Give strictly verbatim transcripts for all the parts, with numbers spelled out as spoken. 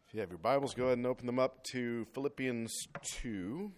If you have your Bibles, go ahead and open them up to Philippians two.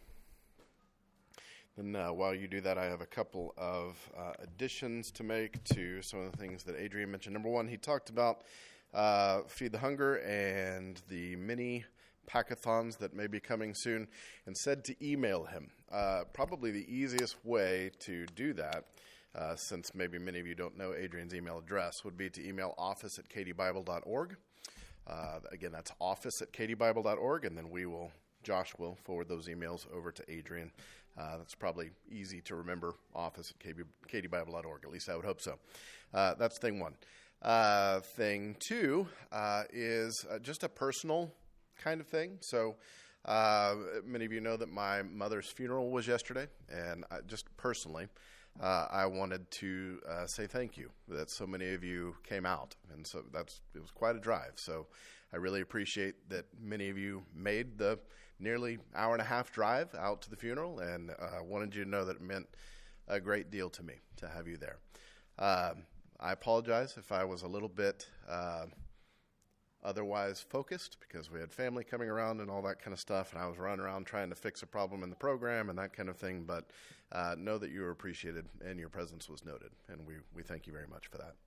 Then uh, while you do that, I have a couple of uh, additions to make to some of the things that Adrian mentioned. Number one, he talked about uh, Feed the Hunger and the mini packathons that may be coming soon, and said to email him. Uh, probably the easiest way to do that, uh, since maybe many of you don't know Adrian's email address, would be to email office at k d bible dot org. Uh, again, that's office at k d bible dot org, and then we will, Josh will forward those emails over to Adrian. Uh, that's probably easy to remember, office at k d bible dot org. At least I would hope so. Uh, that's thing one. Uh, thing two uh, is uh, just a personal kind of thing. So uh, many of you know that my mother's funeral was yesterday, and I, just personally, Uh, I wanted to uh, say thank you that so many of you came out, and so that's it was quite a drive. So I really appreciate that many of you made the nearly hour and a half drive out to the funeral, and I uh, wanted you to know that it meant a great deal to me to have you there. Uh, I apologize if I was a little bit uh, otherwise focused, because we had family coming around and all that kind of stuff, and I was running around trying to fix a problem in the program and that kind of thing, but uh, know that you were appreciated and your presence was noted, and we, we thank you very much for that.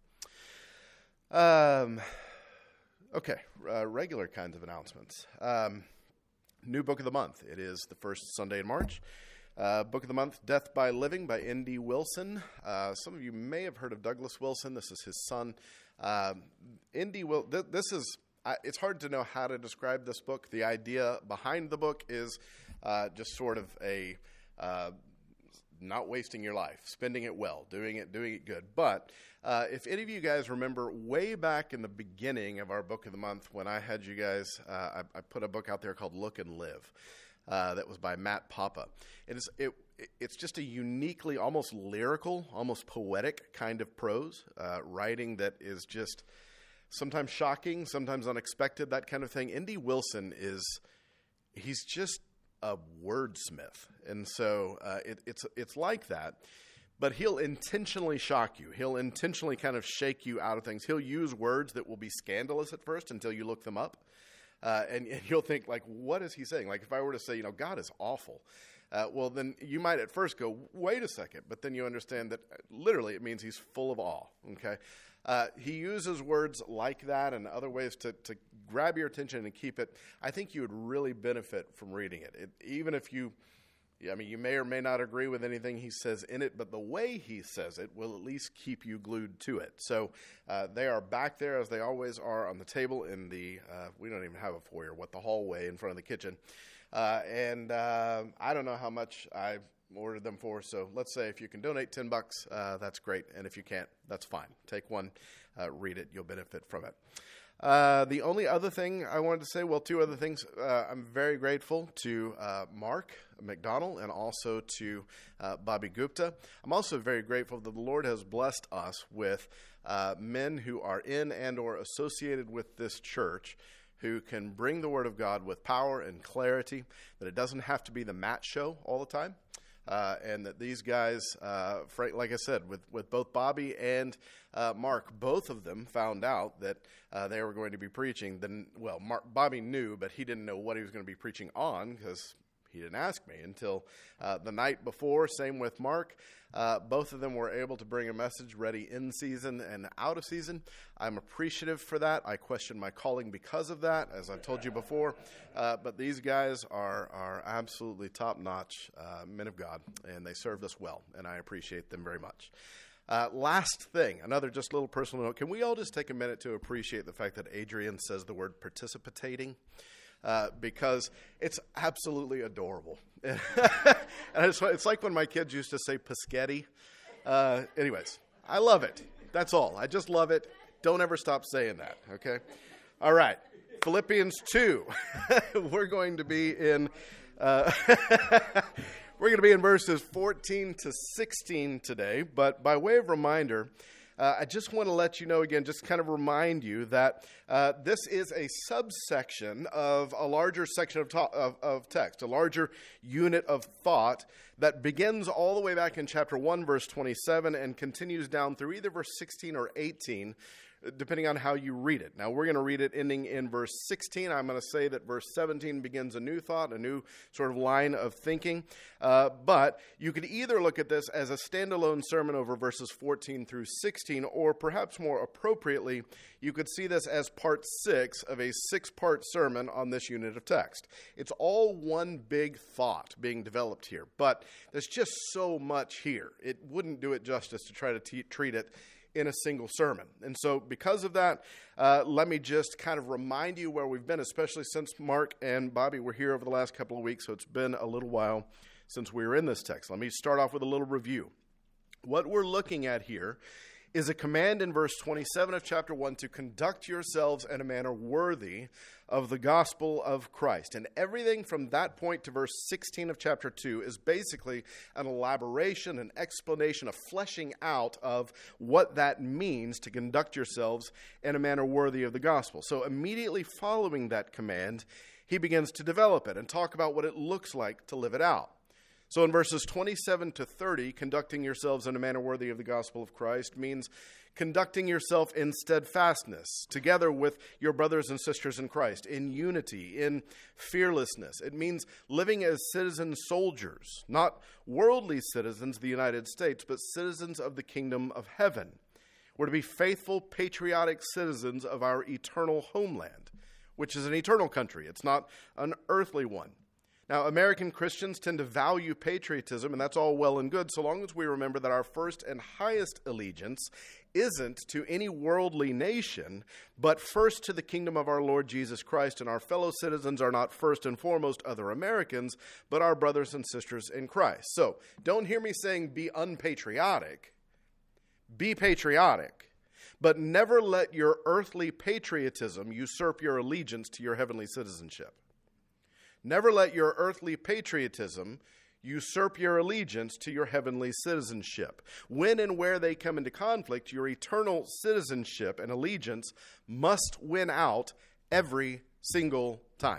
Um, okay, uh, regular kinds of announcements. Um, new book of the month. It is the first Sunday in March. Uh, book of the month, Death by Living by N D Wilson. Uh, some of you may have heard of Douglas Wilson. This is his son. Uh, N D Wil- th- this is I, it's hard to know how to describe this book. The idea behind the book is uh, just sort of a uh, not wasting your life, spending it well, doing it, doing it good. But uh, if any of you guys remember way back in the beginning of our book of the month, when I had you guys, uh, I, I put a book out there called Look and Live. Uh, that was by Matt Papa. It is it. It's just a uniquely, almost lyrical, almost poetic kind of prose uh, writing that is just sometimes shocking, sometimes unexpected, that kind of thing. N D Wilson is, he's just a wordsmith. And so uh, it, it's it's like that, but he'll intentionally shock you. He'll intentionally kind of shake you out of things. He'll use words that will be scandalous at first until you look them up. Uh, and, and you'll think, like, what is he saying? Like, if I were to say, you know, God is awful, uh, well, then you might at first go, wait a second. But then you understand that literally it means he's full of awe, okay? Uh, he uses words like that and other ways to, to grab your attention and keep it. I think you would really benefit from reading it. it. Even if you, I mean, you may or may not agree with anything he says in it, but the way he says it will at least keep you glued to it. So uh, they are back there, as they always are, on the table in the, uh, we don't even have a foyer, what, the hallway in front of the kitchen. Uh, and uh, I don't know how much I ordered them for, so let's say if you can donate ten bucks, uh, that's great. And if you can't, that's fine. Take one, uh, read it, you'll benefit from it. Uh, the only other thing I wanted to say, well, two other things. Uh, I'm very grateful to uh, Mark McDonald and also to uh, Bobby Gupta. I'm also very grateful that the Lord has blessed us with uh, men who are in and or associated with this church who can bring the Word of God with power and clarity, that it doesn't have to be the Matt show all the time. Uh, and that these guys, uh, Frank, like I said, with, with both Bobby and uh, Mark, both of them found out that uh, they were going to be preaching. Then, well, Mark, Bobby knew, but he didn't know what he was going to be preaching on because he didn't ask me until uh, the night before. Same with Mark. Uh, both of them were able to bring a message ready in season and out of season. I'm appreciative for that. I question my calling because of that, as I've told you before. Uh, but these guys are are absolutely top-notch uh, men of God, and they served us well, and I appreciate them very much. Uh, last thing, another just little personal note. Can we all just take a minute to appreciate the fact that Adrian says the word participating? Uh, because it's absolutely adorable. And it's, it's like when my kids used to say Paschetti. Uh, anyways, I love it. That's all. I just love it. Don't ever stop saying that, okay? All right, Philippians two. We're going to be in... Uh, we're going to be in verses fourteen to sixteen today, but by way of reminder, Uh, I just want to let you know again, just kind of remind you that uh, this is a subsection of a larger section of, to- of, of text, a larger unit of thought that begins all the way back in chapter one, verse twenty-seven, and continues down through either verse sixteen or eighteen, depending on how you read it. Now, we're going to read it ending in verse sixteen. I'm going to say that verse seventeen begins a new thought, a new sort of line of thinking. Uh, but you could either look at this as a standalone sermon over verses fourteen through sixteen, or perhaps more appropriately, you could see this as part six of a six-part sermon on this unit of text. It's all one big thought being developed here, but there's just so much here. It wouldn't do it justice to try to te- treat it in a single sermon. And so because of that, uh, let me just kind of remind you where we've been, especially since Mark and Bobby were here over the last couple of weeks, so it's been a little while since we were in this text. Let me start off with a little review. What we're looking at here is a command in verse twenty-seven of chapter one to conduct yourselves in a manner worthy of the gospel of Christ. And everything from that point to verse sixteen of chapter two is basically an elaboration, an explanation, a fleshing out of what that means to conduct yourselves in a manner worthy of the gospel. So immediately following that command, he begins to develop it and talk about what it looks like to live it out. So in verses twenty-seven to thirty, conducting yourselves in a manner worthy of the gospel of Christ means conducting yourself in steadfastness, together with your brothers and sisters in Christ, in unity, in fearlessness. It means living as citizen soldiers, not worldly citizens of the United States, but citizens of the kingdom of heaven. We're to be faithful, patriotic citizens of our eternal homeland, which is an eternal country. It's not an earthly one. Now, American Christians tend to value patriotism, and that's all well and good, so long as we remember that our first and highest allegiance isn't to any worldly nation, but first to the kingdom of our Lord Jesus Christ, and our fellow citizens are not first and foremost other Americans, but our brothers and sisters in Christ. So, don't hear me saying be unpatriotic. Be patriotic, but never let your earthly patriotism usurp your allegiance to your heavenly citizenship. Never let your earthly patriotism usurp your allegiance to your heavenly citizenship. When and where they come into conflict, your eternal citizenship and allegiance must win out every single time.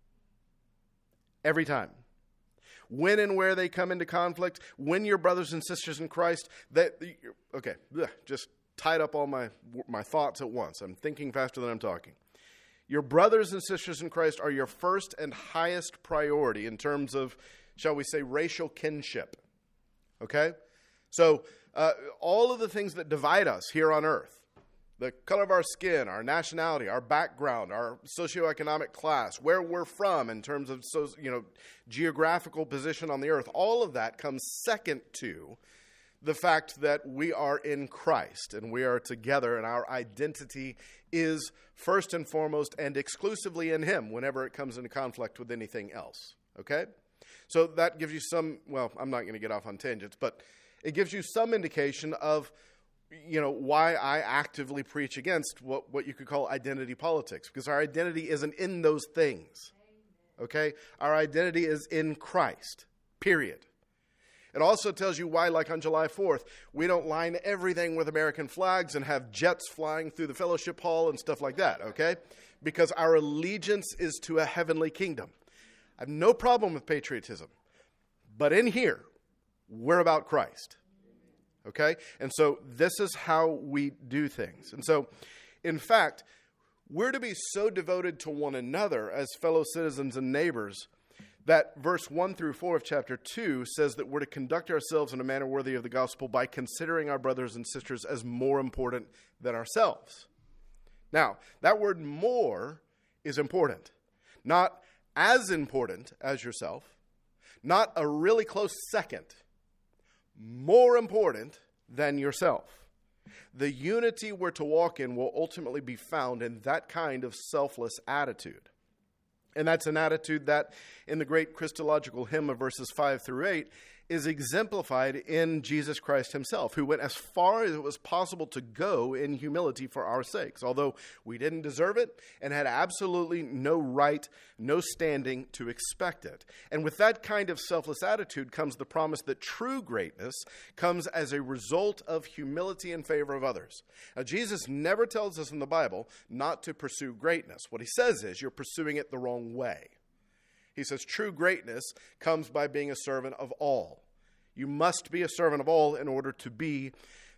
Every time. When and where they come into conflict, when your brothers and sisters in Christ, that okay, just tied up all my my thoughts at once. I'm thinking faster than I'm talking. Your brothers and sisters in Christ are your first and highest priority in terms of, shall we say, racial kinship. Okay? So, uh, all of the things that divide us here on earth, the color of our skin, our nationality, our background, our socioeconomic class, where we're from in terms of so, you know, geographical position on the earth, all of that comes second to the fact that we are in Christ and we are together and our identity is first and foremost and exclusively in Him whenever it comes into conflict with anything else. Okay? So that gives you some, well, I'm not going to get off on tangents, but it gives you some indication of, you know, why I actively preach against what, what you could call identity politics, because our identity isn't in those things. Okay? Our identity is in Christ, period. It also tells you why, like on July fourth, we don't line everything with American flags and have jets flying through the fellowship hall and stuff like that, okay? Because our allegiance is to a heavenly kingdom. I have no problem with patriotism. But in here, we're about Christ, okay? And so this is how we do things. And so, in fact, we're to be so devoted to one another as fellow citizens and neighbors that verse one through four of chapter two says that we're to conduct ourselves in a manner worthy of the gospel by considering our brothers and sisters as more important than ourselves. Now, that word more is important. Not as important as yourself, not a really close second, more important than yourself. The unity we're to walk in will ultimately be found in that kind of selfless attitude. And that's an attitude that, in the great Christological hymn of verses five through eight, is exemplified in Jesus Christ himself, who went as far as it was possible to go in humility for our sakes, although we didn't deserve it and had absolutely no right, no standing to expect it. And with that kind of selfless attitude comes the promise that true greatness comes as a result of humility in favor of others. Now, Jesus never tells us in the Bible not to pursue greatness. What he says is you're pursuing it the wrong way. He says true greatness comes by being a servant of all. You must be a servant of all in order to be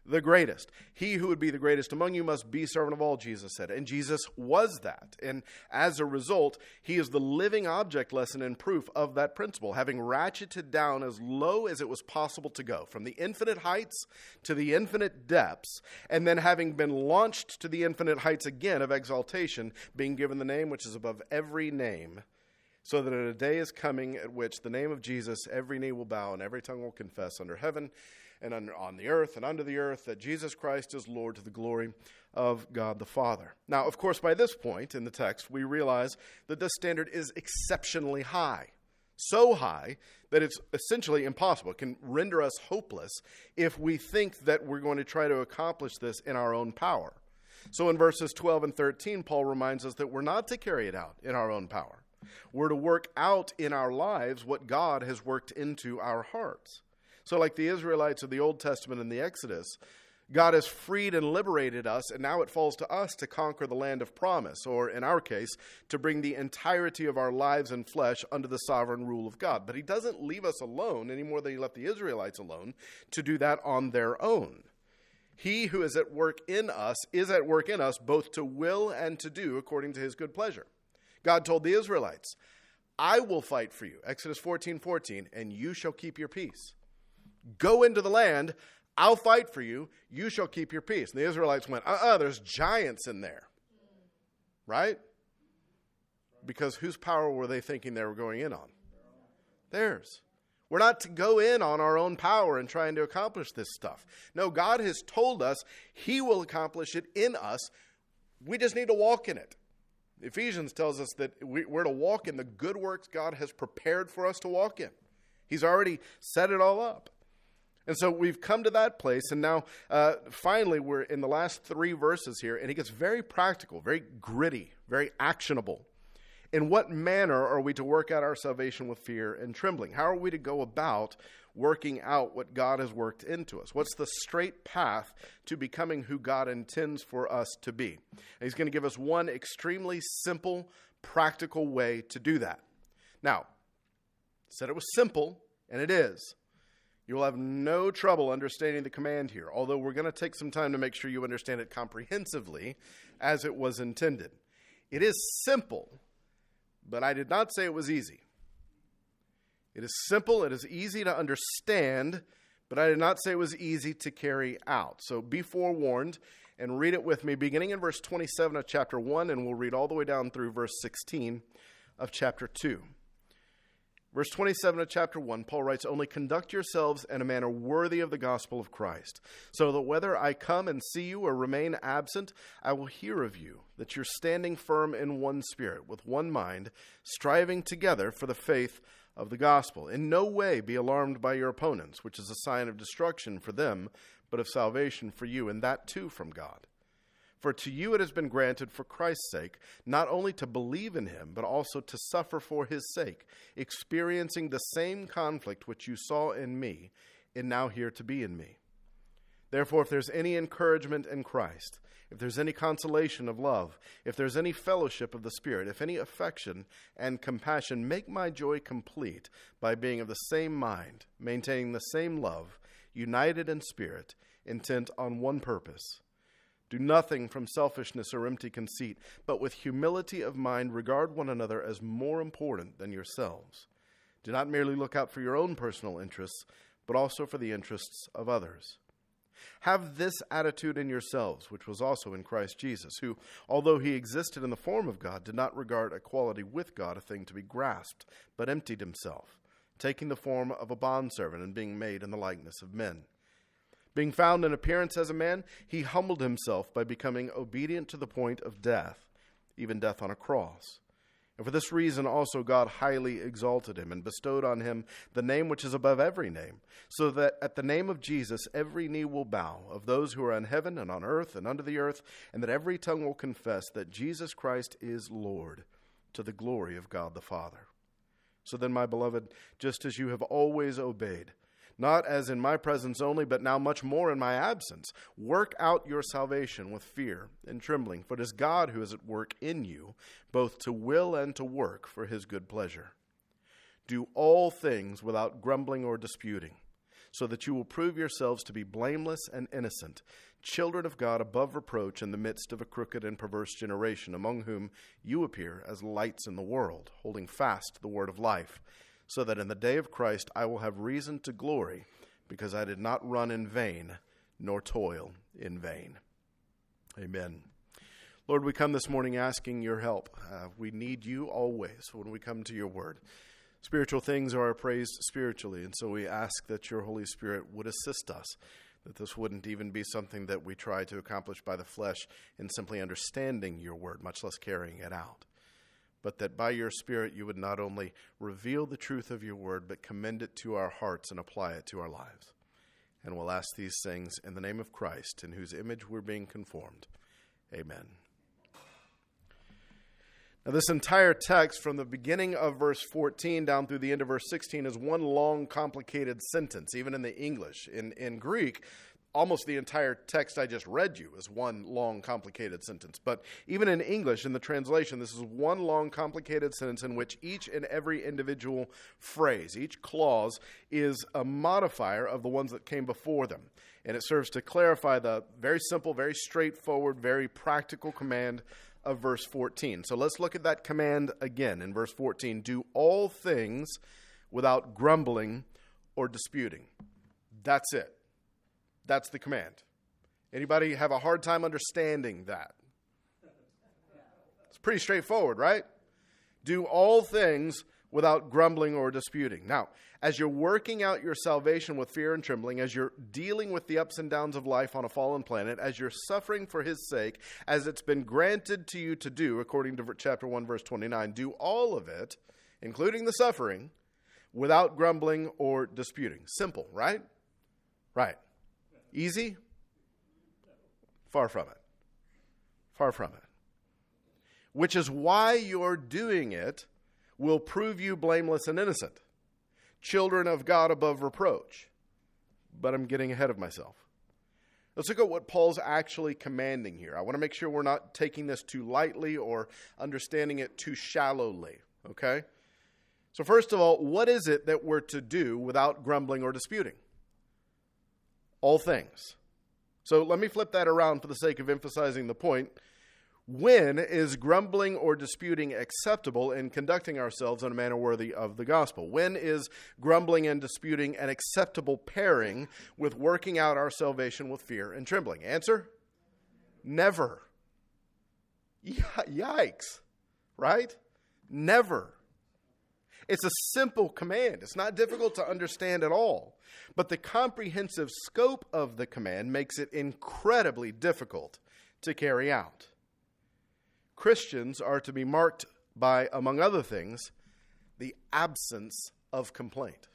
the greatest. He who would be the greatest among you must be servant of all, Jesus said. And Jesus was that. And as a result, he is the living object lesson and proof of that principle, having ratcheted down as low as it was possible to go, from the infinite heights to the infinite depths, and then having been launched to the infinite heights again of exaltation, being given the name which is above every name, so that a day is coming at which the name of Jesus, every knee will bow and every tongue will confess under heaven and under, on the earth and under the earth, that Jesus Christ is Lord, to the glory of God the Father. Now, of course, by this point in the text, we realize that this standard is exceptionally high. So high that it's essentially impossible. It can render us hopeless if we think that we're going to try to accomplish this in our own power. So in verses twelve and thirteen, Paul reminds us that we're not to carry it out in our own power. We're to work out in our lives what God has worked into our hearts. So like the Israelites of the Old Testament and the Exodus, God has freed and liberated us, and now it falls to us to conquer the land of promise, or in our case, to bring the entirety of our lives and flesh under the sovereign rule of God. But he doesn't leave us alone any more than he left the Israelites alone to do that on their own. He who is at work in us is at work in us both to will and to do according to his good pleasure. God told the Israelites, I will fight for you, Exodus fourteen fourteen, and you shall keep your peace. Go into the land, I'll fight for you, you shall keep your peace. And the Israelites went, uh-uh, there's giants in there. Right? Because whose power were they thinking they were going in on? Theirs. We're not to go in on our own power and trying to accomplish this stuff. No, God has told us he will accomplish it in us. We just need to walk in it. Ephesians tells us that we, we're to walk in the good works God has prepared for us to walk in. He's already set it all up. And so we've come to that place, and now uh, finally we're in the last three verses here, and it gets very practical, very gritty, very actionable. In what manner are we to work out our salvation with fear and trembling? How are we to go about working out what God has worked into us? What's the straight path to becoming who God intends for us to be? And he's going to give us one extremely simple, practical way to do that. Now, I said it was simple, and it is. You will have no trouble understanding the command here, although we're going to take some time to make sure you understand it comprehensively as it was intended. It is simple, but I did not say it was easy. It is simple, it is easy to understand, but I did not say it was easy to carry out. So be forewarned and read it with me, beginning in verse twenty-seven of chapter one, and we'll read all the way down through verse sixteen of chapter two. Verse twenty-seven of chapter one, Paul writes, only conduct yourselves in a manner worthy of the gospel of Christ, so that whether I come and see you or remain absent, I will hear of you, that you're standing firm in one spirit, with one mind, striving together for the faith of the gospel. In no way be alarmed by your opponents, which is a sign of destruction for them, but of salvation for you, and that too from God. For to you it has been granted for Christ's sake, not only to believe in him, but also to suffer for his sake, experiencing the same conflict which you saw in me, and now hear to be in me. Therefore, if there's any encouragement in Christ, if there's any consolation of love, if there's any fellowship of the Spirit, if any affection and compassion, make my joy complete by being of the same mind, maintaining the same love, united in spirit, intent on one purpose. Do nothing from selfishness or empty conceit, but with humility of mind regard one another as more important than yourselves. Do not merely look out for your own personal interests, but also for the interests of others. Have this attitude in yourselves, which was also in Christ Jesus, who, although he existed in the form of God, did not regard equality with God a thing to be grasped, but emptied himself, taking the form of a bondservant and being made in the likeness of men. Being found in appearance as a man, he humbled himself by becoming obedient to the point of death, even death on a cross. And for this reason also God highly exalted him and bestowed on him the name which is above every name, so that at the name of Jesus every knee will bow, of those who are in heaven and on earth and under the earth, and that every tongue will confess that Jesus Christ is Lord, to the glory of God the Father. So then, my beloved, just as you have always obeyed, not as in my presence only, but now much more in my absence, work out your salvation with fear and trembling, for it is God who is at work in you, both to will and to work for his good pleasure. Do all things without grumbling or disputing, so that you will prove yourselves to be blameless and innocent, children of God above reproach in the midst of a crooked and perverse generation, among whom you appear as lights in the world, holding fast the word of life, so that in the day of Christ I will have reason to glory, because I did not run in vain, nor toil in vain. Amen. Lord, we come this morning asking your help. Uh, we need you always when we come to your word. Spiritual things are appraised spiritually, and so we ask that your Holy Spirit would assist us, that this wouldn't even be something that we try to accomplish by the flesh in simply understanding your word, much less carrying it out, but that by your Spirit you would not only reveal the truth of your word, but commend it to our hearts and apply it to our lives. And we'll ask these things in the name of Christ, in whose image we're being conformed. Amen. Now, this entire text from the beginning of verse fourteen down through the end of verse sixteen is one long, complicated sentence, even in the English. In, in Greek, almost the entire text I just read you is one long, complicated sentence. But even in English, in the translation, this is one long, complicated sentence in which each and every individual phrase, each clause, is a modifier of the ones that came before them. And it serves to clarify the very simple, very straightforward, very practical command of verse fourteen. So let's look at that command again in verse fourteen. Do all things without grumbling or disputing. That's it. That's the command. Anybody have a hard time understanding that? It's pretty straightforward, right? Do all things without grumbling or disputing. Now, as you're working out your salvation with fear and trembling, as you're dealing with the ups and downs of life on a fallen planet, as you're suffering for his sake, as it's been granted to you to do, according to chapter one, verse twenty-nine, do all of it, including the suffering, without grumbling or disputing. Simple, right? Right. Easy? Far from it. Far from it. Which is why you're doing it will prove you blameless and innocent, children of God above reproach. But I'm getting ahead of myself. Let's look at what Paul's actually commanding here. I want to make sure we're not taking this too lightly or understanding it too shallowly, okay? So first of all, what is it that we're to do without grumbling or disputing? All things. So let me flip that around for the sake of emphasizing the point. When is grumbling or disputing acceptable in conducting ourselves in a manner worthy of the gospel? When is grumbling and disputing an acceptable pairing with working out our salvation with fear and trembling? Answer? Never. Yikes. Right? Never. It's a simple command. It's not difficult to understand at all. But the comprehensive scope of the command makes it incredibly difficult to carry out. Christians are to be marked by, among other things, the absence of complaint.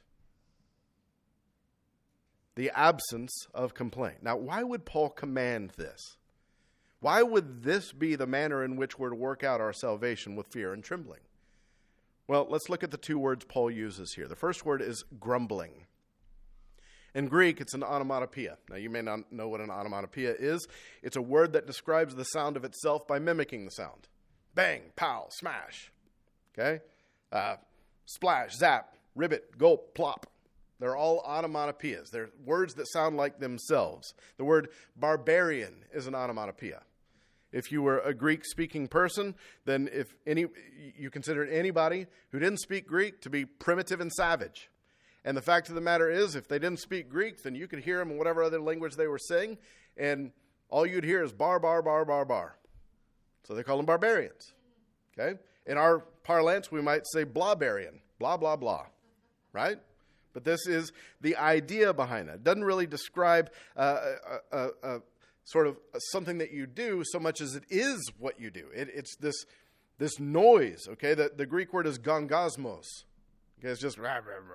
The absence of complaint. Now, why would Paul command this? Why would this be the manner in which we're to work out our salvation with fear and trembling? Well, let's look at the two words Paul uses here. The first word is grumbling. In Greek, it's an onomatopoeia. Now, you may not know what an onomatopoeia is. It's a word that describes the sound of itself by mimicking the sound. Bang, pow, smash. Okay? Uh, splash, zap, ribbit, gulp, plop. They're all onomatopoeias. They're words that sound like themselves. The word barbarian is an onomatopoeia. If you were a Greek-speaking person, then if any, you considered anybody who didn't speak Greek to be primitive and savage. And the fact of the matter is, if they didn't speak Greek, then you could hear them in whatever other language they were saying, and all you'd hear is bar, bar, bar, bar, bar. So they call them barbarians. Okay? In our parlance, we might say blawbarian, blah, blah, blah. Right? But this is the idea behind that. It doesn't really describe uh, a, a, a sort of something that you do so much as it is what you do. It, it's this this noise. Okay? The, the Greek word is gongosmos. Okay, it's just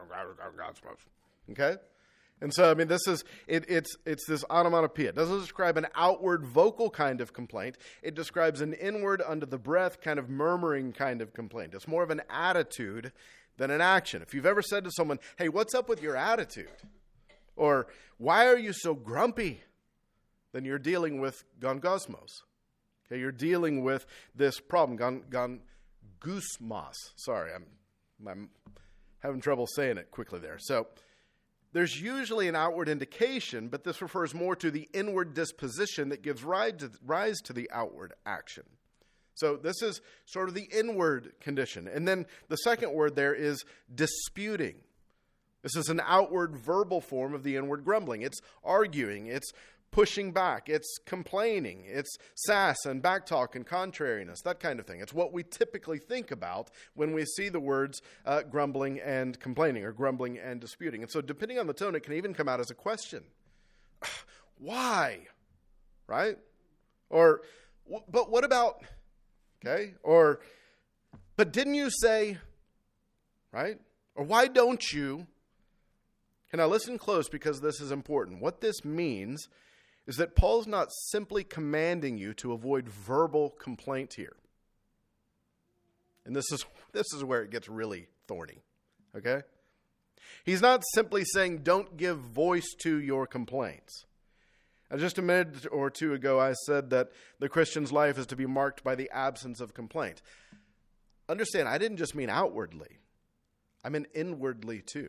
okay, and so I mean this is it, it's it's this onomatopoeia. It doesn't describe an outward vocal kind of complaint. It describes an inward, under the breath, kind of murmuring kind of complaint. It's more of an attitude than an action. If you've ever said to someone, "Hey, what's up with your attitude?" or "Why are you so grumpy?" then you're dealing with gongosmos. Okay, you're dealing with this problem. Gon, gon, gusmos. Sorry, I'm I'm. having trouble saying it quickly there. So there's usually an outward indication, but this refers more to the inward disposition that gives rise to, rise to the outward action. So this is sort of the inward condition. And then the second word there is disputing. This is an outward verbal form of the inward grumbling. It's arguing, it's pushing back, it's complaining, it's sass and backtalk and contrariness, that kind of thing. It's what we typically think about when we see the words uh, grumbling and complaining, or grumbling and disputing. And so depending on the tone, it can even come out as a question. Why? Right? Or, but what about, okay? Or, but didn't you say, right? Or why don't you? And now listen close, because this is important. What this means is that Paul's not simply commanding you to avoid verbal complaint here. And this is this is where it gets really thorny, okay? He's not simply saying don't give voice to your complaints. Now, just a minute or two ago, I said that the Christian's life is to be marked by the absence of complaint. Understand, I didn't just mean outwardly. I mean inwardly too.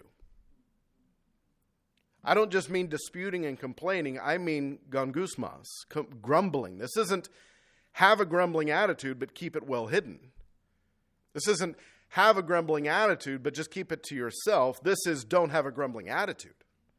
I don't just mean disputing and complaining. I mean gongusmas, grumbling. This isn't have a grumbling attitude, but keep it well hidden. This isn't have a grumbling attitude, but just keep it to yourself. This is don't have a grumbling attitude.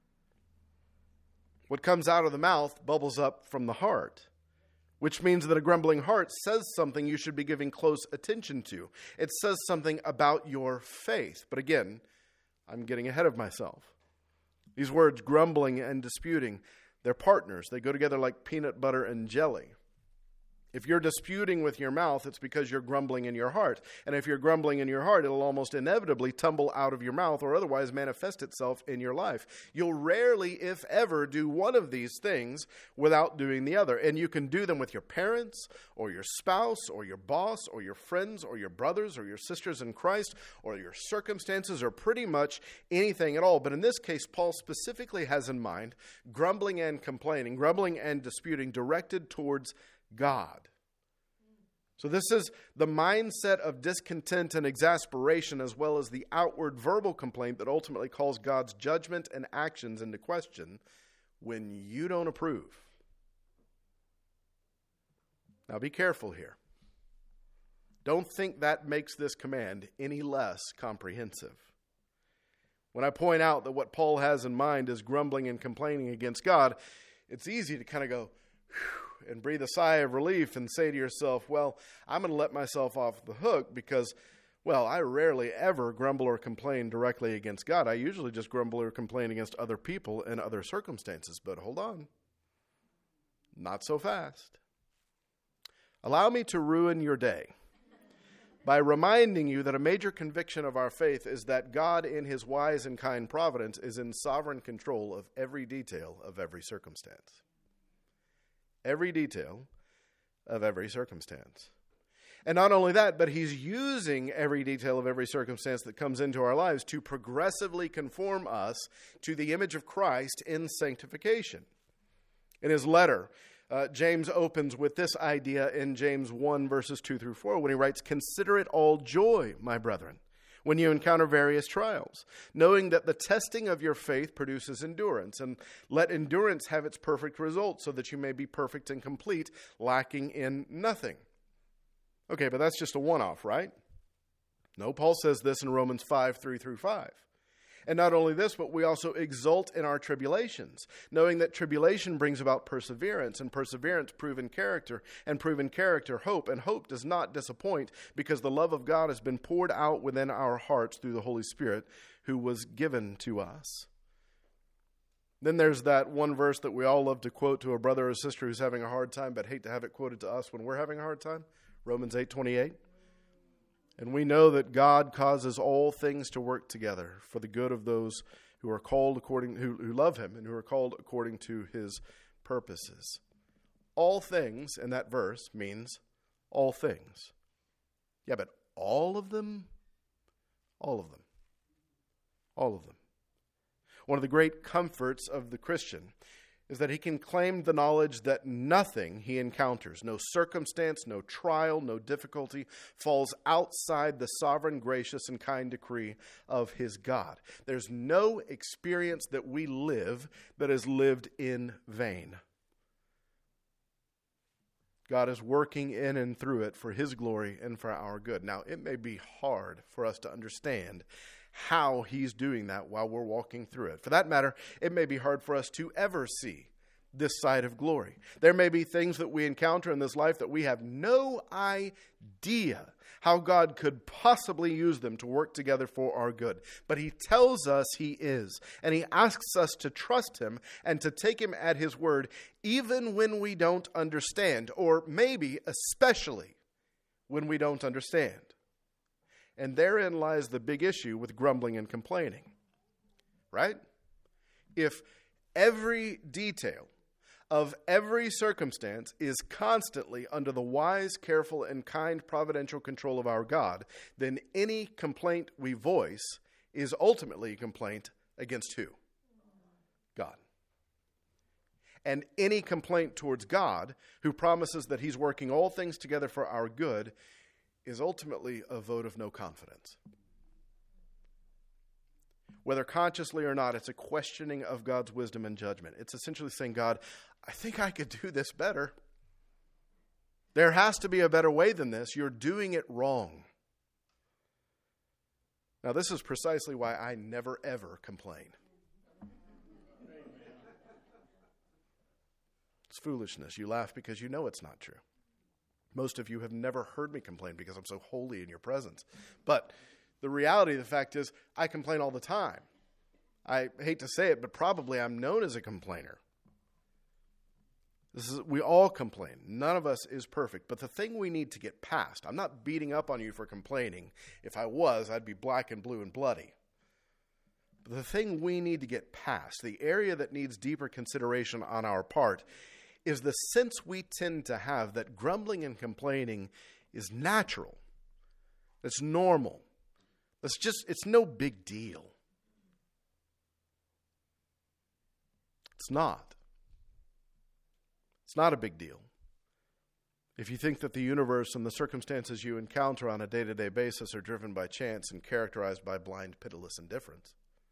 What comes out of the mouth bubbles up from the heart, which means that a grumbling heart says something you should be giving close attention to. It says something about your faith. But again, I'm getting ahead of myself. These words, grumbling and disputing, they're partners. They go together like peanut butter and jelly. If you're disputing with your mouth, it's because you're grumbling in your heart. And if you're grumbling in your heart, it'll almost inevitably tumble out of your mouth or otherwise manifest itself in your life. You'll rarely, if ever, do one of these things without doing the other. And you can do them with your parents or your spouse or your boss or your friends or your brothers or your sisters in Christ or your circumstances or pretty much anything at all. But in this case, Paul specifically has in mind grumbling and complaining, grumbling and disputing directed towards God. So this is the mindset of discontent and exasperation, as well as the outward verbal complaint that ultimately calls God's judgment and actions into question when you don't approve. Now be careful here. Don't think that makes this command any less comprehensive. When I point out that what Paul has in mind is grumbling and complaining against God, it's easy to kind of go, whew, and breathe a sigh of relief and say to yourself, well, I'm going to let myself off the hook because, well, I rarely ever grumble or complain directly against God. I usually just grumble or complain against other people and other circumstances. But hold on. Not so fast. Allow me to ruin your day by reminding you that a major conviction of our faith is that God, in his wise and kind providence, is in sovereign control of every detail of every circumstance. Every detail of every circumstance. And not only that, but he's using every detail of every circumstance that comes into our lives to progressively conform us to the image of Christ in sanctification. In his letter, uh, James opens with this idea in James one, verses two through four, when he writes, "Consider it all joy, my brethren, when you encounter various trials, knowing that the testing of your faith produces endurance, and let endurance have its perfect result, so that you may be perfect and complete, lacking in nothing." Okay, but that's just a one-off, right? No, Paul says this in Romans five, three through five. And not only this, but we also exult in our tribulations, knowing that tribulation brings about perseverance, and perseverance proven character, and proven character hope. And hope does not disappoint, because the love of God has been poured out within our hearts through the Holy Spirit who was given to us. Then there's that one verse that we all love to quote to a brother or sister who's having a hard time, but hate to have it quoted to us when we're having a hard time. Romans eight twenty-eight. And we know that God causes all things to work together for the good of those who are called according, who, who love him and who are called according to his purposes. All things in that verse means all things. Yeah, but all of them? All of them. All of them. One of the great comforts of the Christian is that he can claim the knowledge that nothing he encounters, no circumstance, no trial, no difficulty, falls outside the sovereign, gracious, and kind decree of his God. There's no experience that we live that is lived in vain. God is working in and through it for his glory and for our good. Now, it may be hard for us to understand how he's doing that while we're walking through it. For that matter, it may be hard for us to ever see this side of glory. There may be things that we encounter in this life that we have no idea how God could possibly use them to work together for our good. But he tells us he is, and he asks us to trust him and to take him at his word, even when we don't understand, or maybe especially when we don't understand. And therein lies the big issue with grumbling and complaining, right? If every detail of every circumstance is constantly under the wise, careful, and kind providential control of our God, then any complaint we voice is ultimately a complaint against who? God. And any complaint towards God, who promises that he's working all things together for our good, is ultimately a vote of no confidence. Whether consciously or not, it's a questioning of God's wisdom and judgment. It's essentially saying, God, I think I could do this better. There has to be a better way than this. You're doing it wrong. Now, this is precisely why I never, ever complain. It's foolishness. You laugh because you know it's not true. Most of you have never heard me complain because I'm so holy in your presence. But the reality of the fact is I complain all the time. I hate to say it, but probably I'm known as a complainer. This is, we all complain. None of us is perfect. But the thing we need to get past, I'm not beating up on you for complaining. If I was, I'd be black and blue and bloody. But the thing we need to get past, the area that needs deeper consideration on our part, is the sense we tend to have that grumbling and complaining is natural. It's normal. It's just, it's no big deal. It's not. It's not a big deal. If you think that the universe and the circumstances you encounter on a day-to-day basis are driven by chance and characterized by blind, pitiless indifference,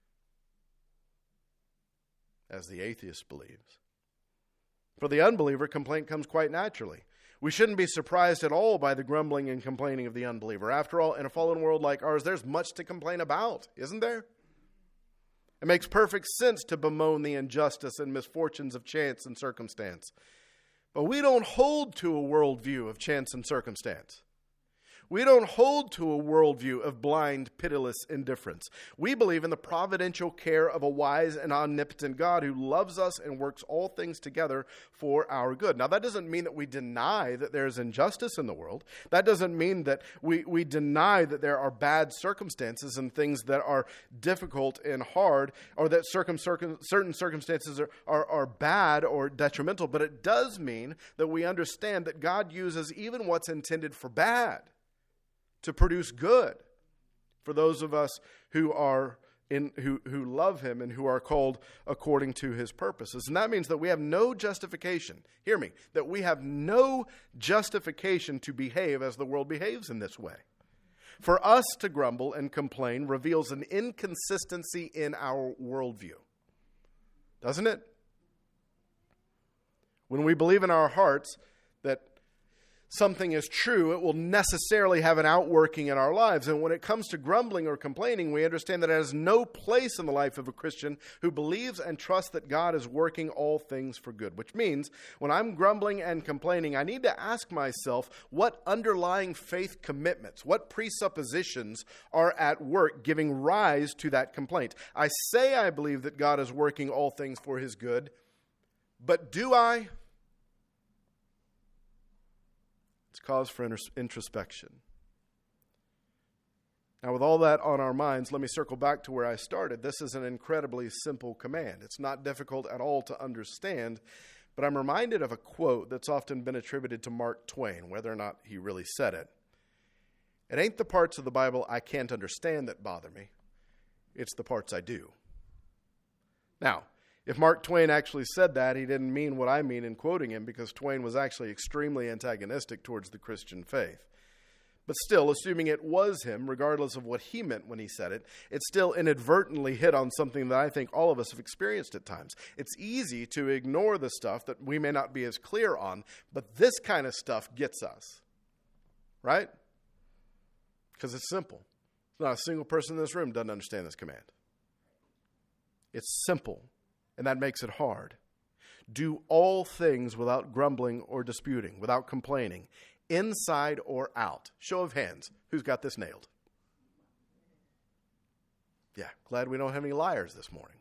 as the atheist believes. For the unbeliever, complaint comes quite naturally. We shouldn't be surprised at all by the grumbling and complaining of the unbeliever. After all, in a fallen world like ours, there's much to complain about, isn't there? It makes perfect sense to bemoan the injustice and misfortunes of chance and circumstance. But we don't hold to a worldview of chance and circumstance. We don't hold to a worldview of blind, pitiless indifference. We believe in the providential care of a wise and omnipotent God who loves us and works all things together for our good. Now, that doesn't mean that we deny that there's injustice in the world. That doesn't mean that we, we deny that there are bad circumstances and things that are difficult and hard, or that circum, circum, certain circumstances are, are, are bad or detrimental. But it does mean that we understand that God uses even what's intended for bad to produce good for those of us who are in who, who love him and who are called according to his purposes. And that means that we have no justification, hear me, that we have no justification to behave as the world behaves in this way. For us to grumble and complain reveals an inconsistency in our worldview, doesn't it? When we believe in our hearts that something is true, it will necessarily have an outworking in our lives. And when it comes to grumbling or complaining, we understand that it has no place in the life of a Christian who believes and trusts that God is working all things for good. Which means, when I'm grumbling and complaining, I need to ask myself what underlying faith commitments, what presuppositions are at work giving rise to that complaint. I say I believe that God is working all things for his good, but do I? It's cause for introspection. Now, with all that on our minds, let me circle back to where I started. This is an incredibly simple command. It's not difficult at all to understand, but I'm reminded of a quote that's often been attributed to Mark Twain, whether or not he really said it. It ain't the parts of the Bible I can't understand that bother me. It's the parts I do. Now, If Mark Twain actually said that, he didn't mean what I mean in quoting him, because Twain was actually extremely antagonistic towards the Christian faith. But still, assuming it was him, regardless of what he meant when he said it, it still inadvertently hit on something that I think all of us have experienced at times. It's easy to ignore the stuff that we may not be as clear on, but this kind of stuff gets us. Right? Because it's simple. Not a single person in this room doesn't understand this command. It's simple, and that makes it hard. Do all things without grumbling or disputing, without complaining, inside or out. Show of hands. Who's got this nailed? Yeah, glad we don't have any liars this morning.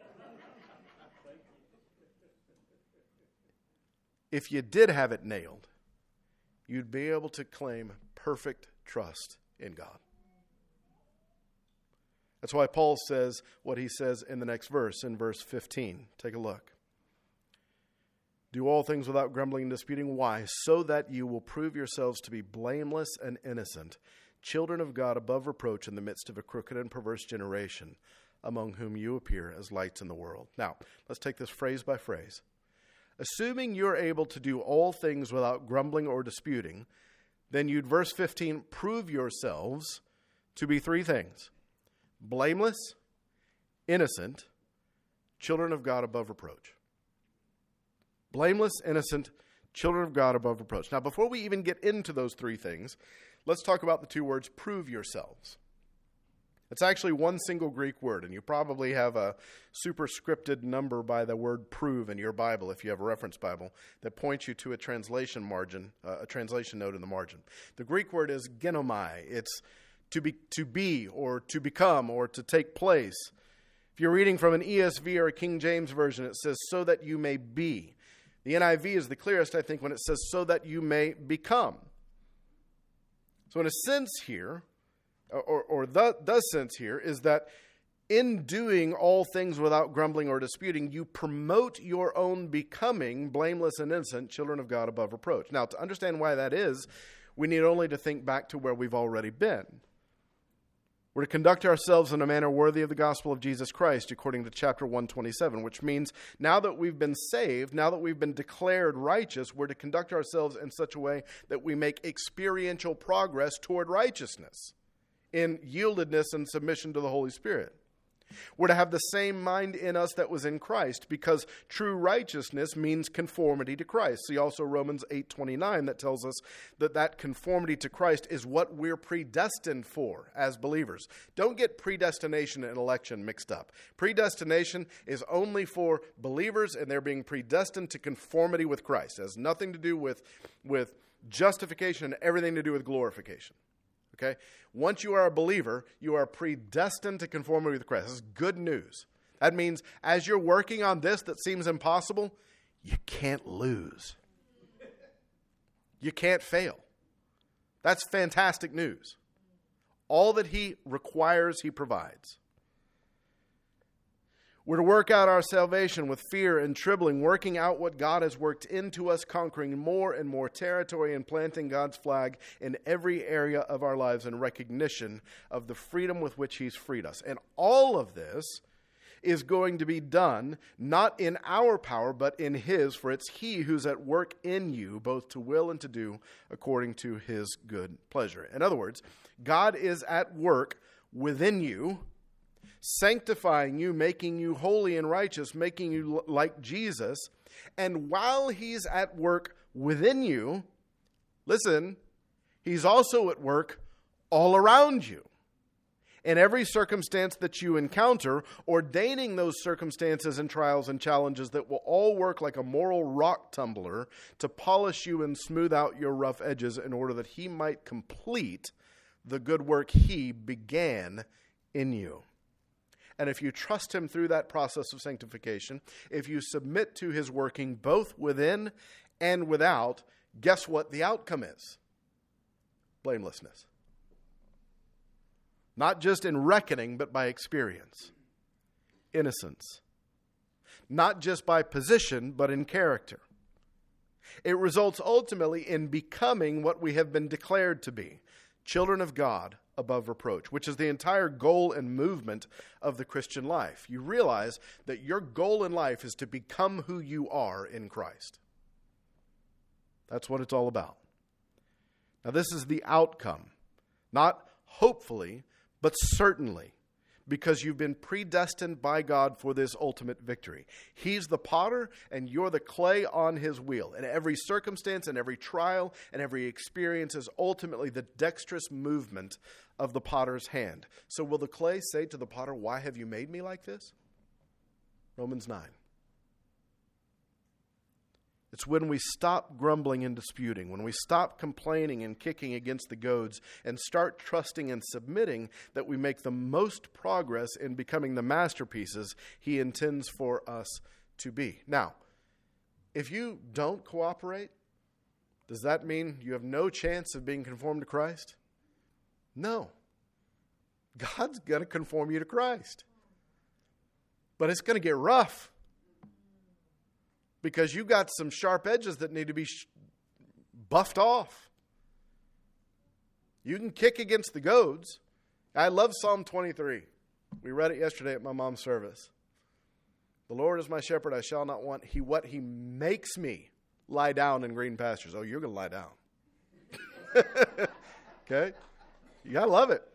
If you did have it nailed, you'd be able to claim perfect trust in God. That's why Paul says what he says in the next verse, in verse fifteen. Take a look. Do all things without grumbling and disputing. Why? So that you will prove yourselves to be blameless and innocent, children of God above reproach in the midst of a crooked and perverse generation, among whom you appear as lights in the world. Now, let's take this phrase by phrase. Assuming you're able to do all things without grumbling or disputing, then you'd, verse fifteen, prove yourselves to be three things: blameless, innocent, children of God above reproach. Blameless, innocent, children of God above reproach. Now, before we even get into those three things, let's talk about the two words, prove yourselves. It's actually one single Greek word, and you probably have a superscripted number by the word prove in your Bible, if you have a reference Bible, that points you to a translation margin, uh, a translation note in the margin. The Greek word is genomai. It's to be, to be, or to become, or to take place. If you're reading from an E S V or a King James Version, it says, so that you may be. The N I V is the clearest, I think, when it says, so that you may become. So in a sense here, or, or the, the sense here, is that in doing all things without grumbling or disputing, you promote your own becoming blameless and innocent, children of God above reproach. Now, to understand why that is, we need only to think back to where we've already been. We're to conduct ourselves in a manner worthy of the gospel of Jesus Christ, according to chapter one twenty-seven, which means now that we've been saved, now that we've been declared righteous, we're to conduct ourselves in such a way that we make experiential progress toward righteousness in yieldedness and submission to the Holy Spirit. We're to have the same mind in us that was in Christ, because true righteousness means conformity to Christ. See also Romans eight twenty-nine that tells us that that conformity to Christ is what we're predestined for as believers. Don't get predestination and election mixed up. Predestination is only for believers, and they're being predestined to conformity with Christ. It has nothing to do with, with justification and everything to do with glorification. Okay? Once you are a believer, you are predestined to conformity with Christ. This is good news. That means as you're working on this that seems impossible, you can't lose. You can't fail. That's fantastic news. All that he requires, he provides. We're to work out our salvation with fear and trembling, working out what God has worked into us, conquering more and more territory and planting God's flag in every area of our lives in recognition of the freedom with which he's freed us. And all of this is going to be done not in our power, but in his, for it's he who's at work in you, both to will and to do according to his good pleasure. In other words, God is at work within you, sanctifying you, making you holy and righteous, making you like Jesus. And while he's at work within you, listen, he's also at work all around you. In every circumstance that you encounter, ordaining those circumstances and trials and challenges that will all work like a moral rock tumbler to polish you and smooth out your rough edges in order that he might complete the good work he began in you. And if you trust him through that process of sanctification, if you submit to his working both within and without, guess what the outcome is? Blamelessness. Not just in reckoning, but by experience. Innocence. Not just by position, but in character. It results ultimately in becoming what we have been declared to be. children of God above reproach, which is the entire goal and movement of the Christian life. You realize that your goal in life is to become who you are in Christ. That's what it's all about. Now, this is the outcome, not hopefully, but certainly, because you've been predestined by God for this ultimate victory. He's the potter, and you're the clay on his wheel. And every circumstance and every trial and every experience is ultimately the dexterous movement of the potter's hand. So will the clay say to the potter, "Why have you made me like this?" Romans nine. It's when we stop grumbling and disputing, when we stop complaining and kicking against the goads and start trusting and submitting, that we make the most progress in becoming the masterpieces he intends for us to be. Now, if you don't cooperate, does that mean you have no chance of being conformed to Christ? No. God's going to conform you to Christ. But it's going to get rough. Because you got some sharp edges that need to be sh- buffed off. You can kick against the goads. I love Psalm twenty-three. We read it yesterday at my mom's service. The Lord is my shepherd, I shall not want. He what he makes me lie down in green pastures. Oh, you're going to lie down. Okay? You got to love it.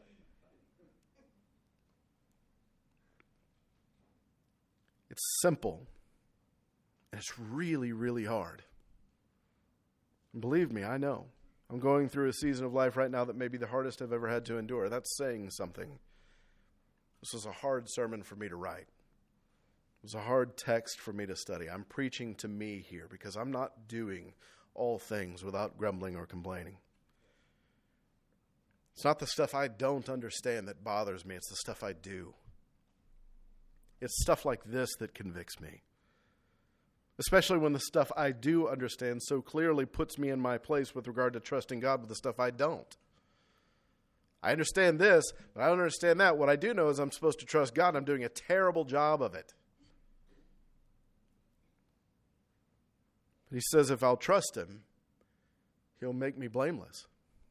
It's simple. And it's really, really hard. And believe me, I know. I'm going through a season of life right now that may be the hardest I've ever had to endure. That's saying something. This was a hard sermon for me to write. It was a hard text for me to study. I'm preaching to me here because I'm not doing all things without grumbling or complaining. It's not the stuff I don't understand that bothers me. It's the stuff I do. It's stuff like this that convicts me. Especially when the stuff I do understand so clearly puts me in my place with regard to trusting God with the stuff I don't. I understand this, but I don't understand that. What I do know is I'm supposed to trust God, and I'm doing a terrible job of it. But he says if I'll trust him, he'll make me blameless.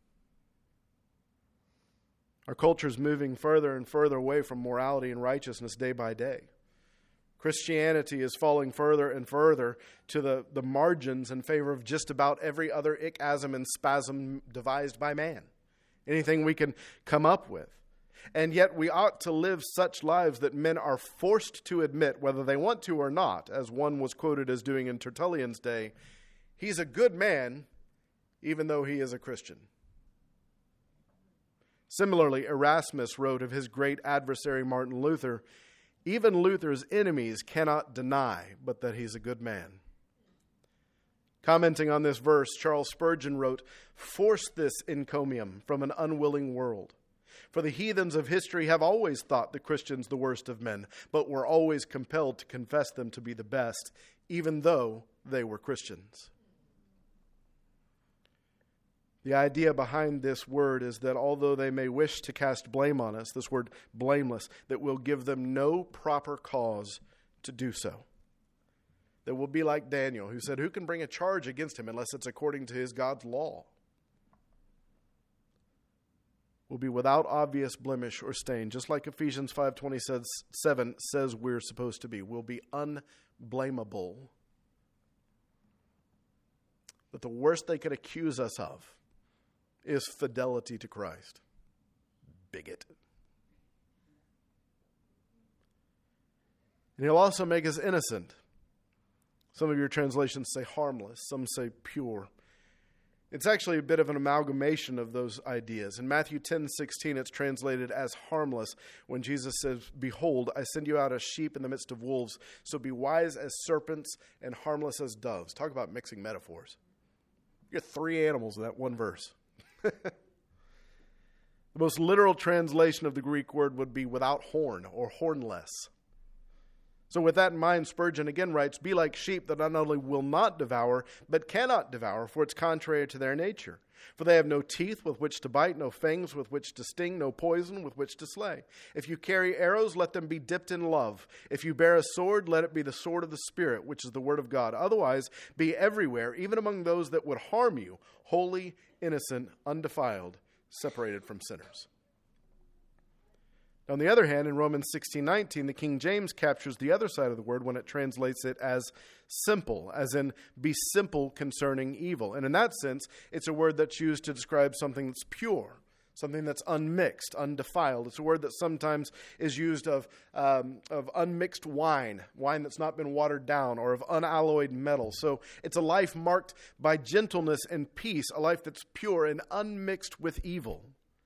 Our culture is moving further and further away from morality and righteousness day by day. Christianity is falling further and further to the, the margins in favor of just about every other ichasm and spasm devised by man. Anything we can come up with. And yet we ought to live such lives that men are forced to admit, whether they want to or not, as one was quoted as doing in Tertullian's day, he's a good man even though he is a Christian. Similarly, Erasmus wrote of his great adversary Martin Luther, even Luther's enemies cannot deny but that he's a good man. Commenting on this verse, Charles Spurgeon wrote, "Force this encomium from an unwilling world. For the heathens of history have always thought the Christians the worst of men, but were always compelled to confess them to be the best, even though they were Christians." The idea behind this word is that although they may wish to cast blame on us, this word blameless, that we'll give them no proper cause to do so. That we'll be like Daniel, who said, who can bring a charge against him unless it's according to his God's law? We'll be without obvious blemish or stain, just like Ephesians five twenty-seven says we're supposed to be. We'll be unblameable. But the worst they could accuse us of is fidelity to Christ. Bigot. And he'll also make us innocent. Some of your translations say harmless. Some say pure. It's actually a bit of an amalgamation of those ideas. In Matthew ten sixteen, it's translated as harmless when Jesus says, "Behold, I send you out as sheep in the midst of wolves, so be wise as serpents and harmless as doves." Talk about mixing metaphors. You get three animals in that one verse. The most literal translation of the Greek word would be without horn or hornless. So with that in mind, Spurgeon again writes, "Be like sheep that not only will not devour, but cannot devour, for it's contrary to their nature. For they have no teeth with which to bite, no fangs with which to sting, no poison with which to slay. If you carry arrows, let them be dipped in love. If you bear a sword, let it be the sword of the Spirit, which is the word of God. Otherwise, be everywhere, even among those that would harm you, holy, innocent, undefiled, separated from sinners. On the other hand, in Romans sixteen nineteen, the King James captures the other side of the word when it translates it as simple, as in be simple concerning evil. And in that sense, it's a word that's used to describe something that's pure, something that's unmixed, undefiled. It's a word that sometimes is used of, um, of unmixed wine, wine that's not been watered down, or of unalloyed metal. So it's a life marked by gentleness and peace, a life that's pure and unmixed with evil.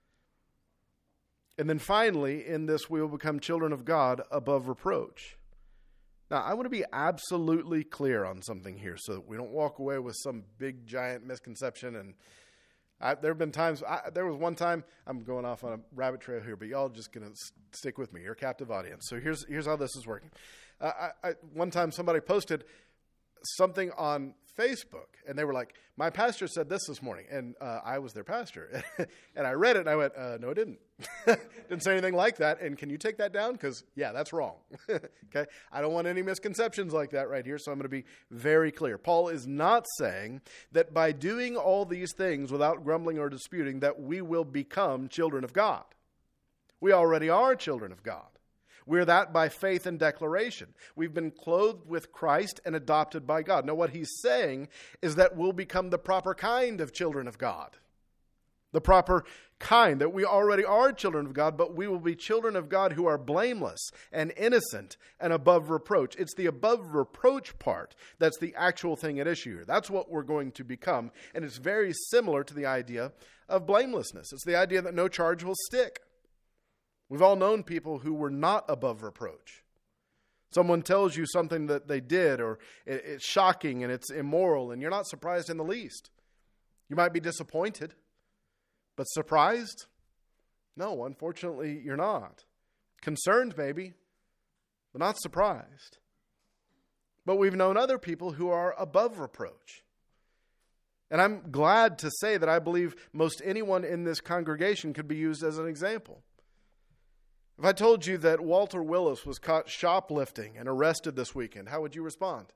And then finally, in this, we will become children of God above reproach. Now, I want to be absolutely clear on something here so that we don't walk away with some big, giant misconception. And I, there have been times, I, there was one time, I'm going off on a rabbit trail here, but y'all just going to stick with me. You're a captive audience. So here's here's how this is working. Uh, I, I, one time somebody posted something on Facebook, and they were like, my pastor said this this morning, and uh, I was their pastor. And I read it, and I went, uh, no, it didn't. Didn't say anything like that, and can you take that down? Because, yeah, that's wrong. Okay? I don't want any misconceptions like that right here, so I'm going to be very clear. Paul is not saying that by doing all these things without grumbling or disputing that we will become children of God. We already are children of God. We're that by faith and declaration. We've been clothed with Christ and adopted by God. Now, what he's saying is that we'll become the proper kind of children of God. The proper kind, that we already are children of God, but we will be children of God who are blameless and innocent and above reproach. It's the above reproach part that's the actual thing at issue here. That's what we're going to become, and it's very similar to the idea of blamelessness. It's the idea that no charge will stick. We've all known people who were not above reproach. Someone tells you something that they did, or it's shocking and it's immoral, and you're not surprised in the least. You might be disappointed, but surprised? No, unfortunately, you're not. Concerned, maybe, but not surprised. But we've known other people who are above reproach. And I'm glad to say that I believe most anyone in this congregation could be used as an example. If I told you that Walter Willis was caught shoplifting and arrested this weekend, how would you respond?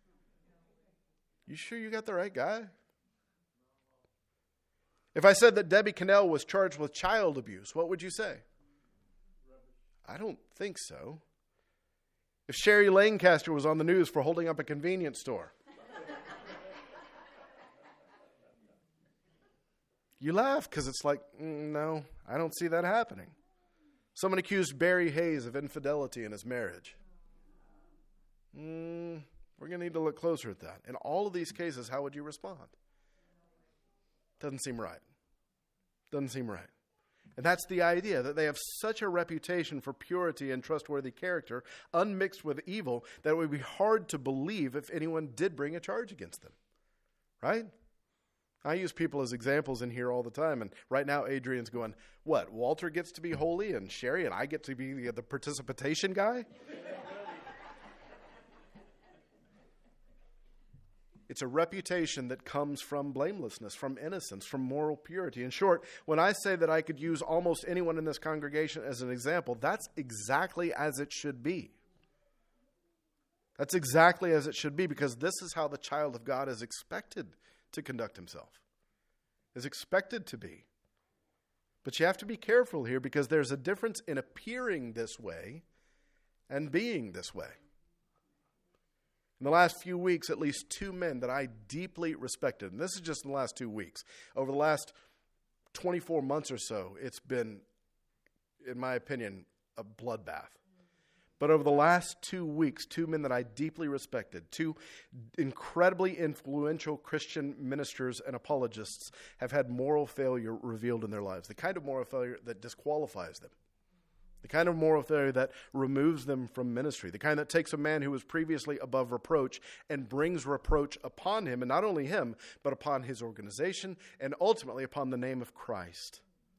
You sure you got the right guy? If I said that Debbie Cannell was charged with child abuse, what would you say? I don't think so. If Sherry Lancaster was on the news for holding up a convenience store, you laugh because it's like, mm, no, I don't see that happening. Someone accused Barry Hayes of infidelity in his marriage. Mm, we're going to need to look closer at that. In all of these cases, how would you respond? Doesn't seem right. Doesn't seem right. And that's the idea, that they have such a reputation for purity and trustworthy character, unmixed with evil, that it would be hard to believe if anyone did bring a charge against them. Right? I use people as examples in here all the time, and right now Adrian's going, what, Walter gets to be holy and Sherry and I get to be the, the participation guy? It's a reputation that comes from blamelessness, from innocence, from moral purity. In short, when I say that I could use almost anyone in this congregation as an example, that's exactly as it should be. That's exactly as it should be, because this is how the child of God is expected to conduct himself, is expected to be. But you have to be careful here, because there's a difference in appearing this way and being this way. In the last few weeks, at least two men that I deeply respected, and this is just in the last two weeks, over the last twenty-four months or so, it's been, in my opinion, a bloodbath. But over the last two weeks, two men that I deeply respected, two incredibly influential Christian ministers and apologists, have had moral failure revealed in their lives. The kind of moral failure that disqualifies them. The kind of moral failure that removes them from ministry. The kind that takes a man who was previously above reproach and brings reproach upon him, and not only him, but upon his organization, and ultimately upon the name of Christ.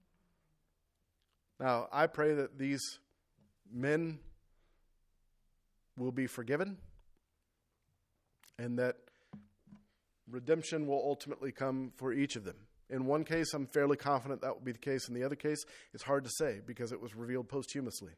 Now, I pray that these men will be forgiven, and that redemption will ultimately come for each of them. In one case, I'm fairly confident that will be the case. In the other case, it's hard to say because it was revealed posthumously.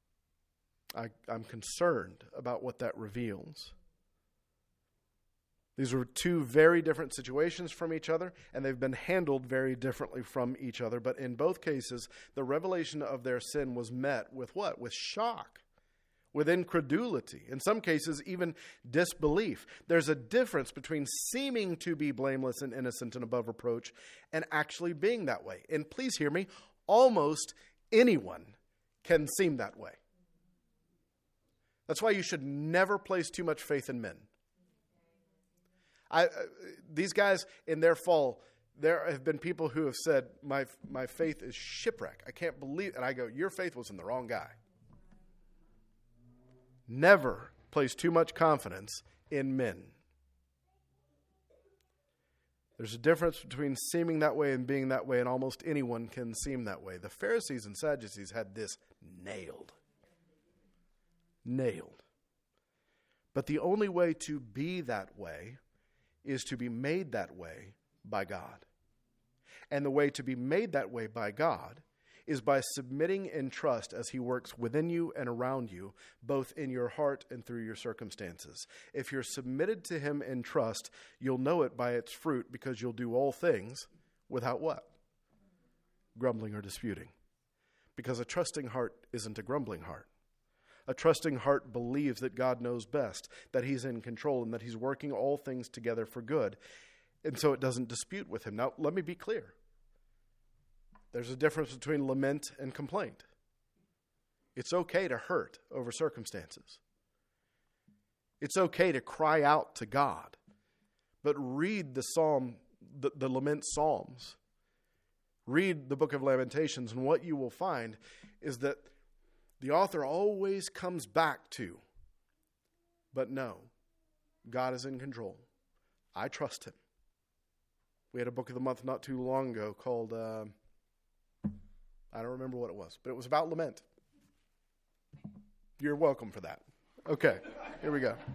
I, I'm concerned about what that reveals. These were two very different situations from each other, and they've been handled very differently from each other. But in both cases, the revelation of their sin was met with what? With shock, with incredulity, in some cases even disbelief. There's a difference between seeming to be blameless and innocent and above reproach and actually being that way. And please hear me, almost anyone can seem that way. That's why you should never place too much faith in men. I, uh, these guys, in their fall, there have been people who have said, my my faith is shipwreck. I can't believe it. And I go, your faith was in the wrong guy. Never place too much confidence in men. There's a difference between seeming that way and being that way, and almost anyone can seem that way. The Pharisees and Sadducees had this nailed. Nailed. But the only way to be that way is to be made that way by God. And the way to be made that way by God is by submitting in trust as he works within you and around you, both in your heart and through your circumstances. If you're submitted to him in trust, you'll know it by its fruit, because you'll do all things without what? Grumbling or disputing. Because a trusting heart isn't a grumbling heart. A trusting heart believes that God knows best, that he's in control, and that he's working all things together for good. And so it doesn't dispute with him. Now, let me be clear. There's a difference between lament and complaint. It's okay to hurt over circumstances. It's okay to cry out to God. But read the psalm, the, the lament psalms. Read the book of Lamentations, and what you will find is that the author always comes back to, but no, God is in control. I trust him. We had a book of the month not too long ago called, uh, I don't remember what it was, but it was about lament. You're welcome for that. Okay, here we go.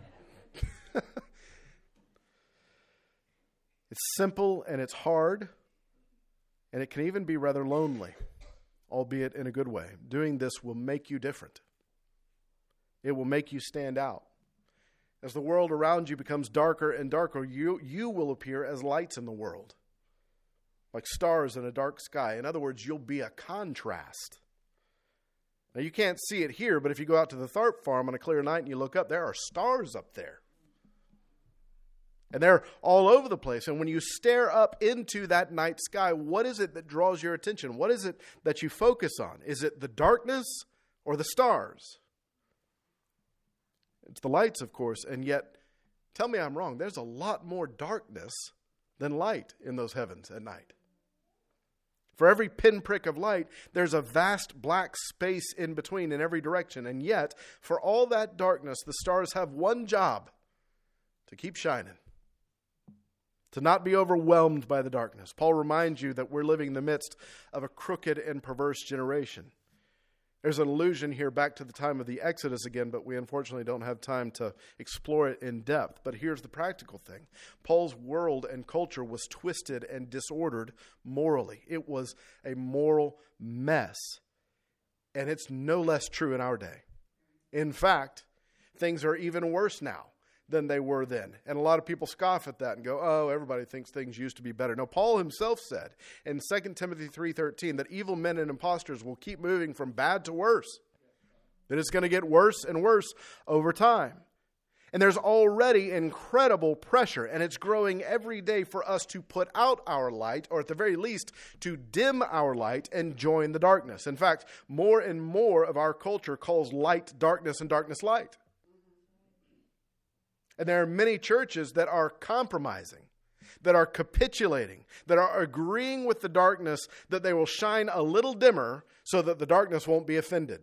It's simple and it's hard, and it can even be rather lonely, albeit in a good way. Doing this will make you different. It will make you stand out. As the world around you becomes darker and darker, you, you will appear as lights in the world, like stars in a dark sky. In other words, you'll be a contrast. Now, you can't see it here, but if you go out to the Tharp farm on a clear night and you look up, there are stars up there. And they're all over the place. And when you stare up into that night sky, what is it that draws your attention? What is it that you focus on? Is it the darkness or the stars? It's the lights, of course. And yet, tell me I'm wrong, there's a lot more darkness than light in those heavens at night. For every pinprick of light, there's a vast black space in between in every direction. And yet, for all that darkness, the stars have one job: to keep shining. To not be overwhelmed by the darkness. Paul reminds you that we're living in the midst of a crooked and perverse generation. There's an allusion here back to the time of the Exodus again, but we unfortunately don't have time to explore it in depth. But here's the practical thing. Paul's world and culture was twisted and disordered morally. It was a moral mess. And it's no less true in our day. In fact, things are even worse now than they were then. And a lot of people scoff at that and go, oh, everybody thinks things used to be better. No, Paul himself said in Second Timothy three thirteen that evil men and impostors will keep moving from bad to worse. That it's going to get worse and worse over time. And there's already incredible pressure, and it's growing every day for us to put out our light, or at the very least, to dim our light and join the darkness. In fact, more and more of our culture calls light darkness and darkness light. And there are many churches that are compromising, that are capitulating, that are agreeing with the darkness that they will shine a little dimmer so that the darkness won't be offended.